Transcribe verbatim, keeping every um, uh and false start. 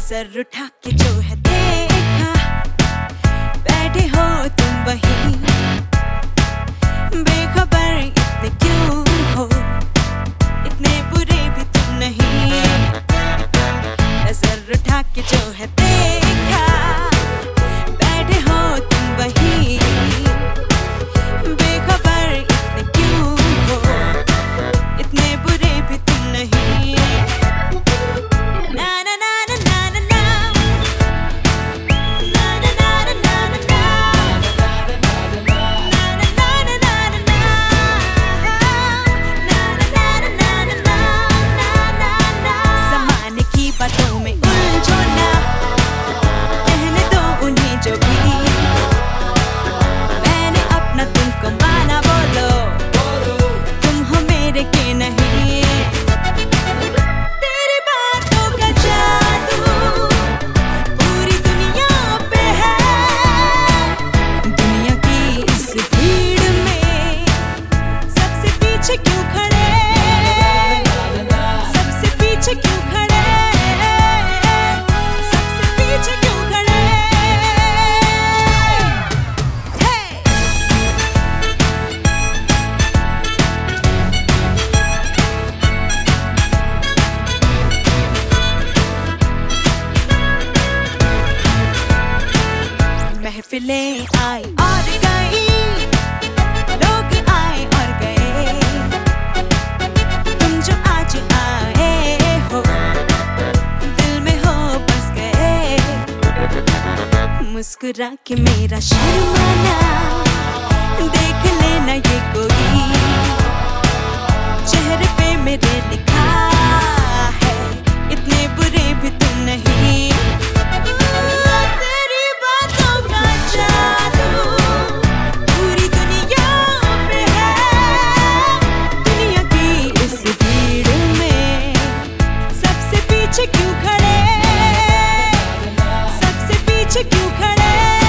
नजर उठा के जो है देखा, बैठे हो तुम वहीं, बेखबर इतने क्यों हो, इतने बुरे भी तुम नहीं। नजर उठा के जो है देखा, बैठे हो तुम वहीं, बेखबर इतने क्यों हो, इतने बुरे भी तुम नहीं। ना ना ना ना ना ना ना, ना ना ना ना ना ना, ना ना ना ना ना ना, ना ना ना ना ना। ज़माने की बातों में उलझो ना, कहने दो उन्हें जो भी, मैंने अपना तुमको माना, बोलो तुम हो मेरे के नहीं। तेरी बातों का जादू पूरी दुनिया पे है, दुनिया की इस भीड़ में सबसे पीछे क्यों खड़े, सबसे पीछे क्यों खड़े, सबसे पीछे क्यों खड़े। हे महफिलें आई और गई, लोग आए और गए, तुम जो आज आए हो, दिल में हो बस गए। मुस्कुरा के मेरा शर्माना देख लेना ये कोई, चेहरे पे मेरे लिखा है, इतने बुरे भी तुम नहीं। तेरी बातों का जादू पूरी दुनिया पे है, दुनिया की इस भीड़ में सबसे पीछे क्यों खड़े, सबसे पीछे क्यों खड़े।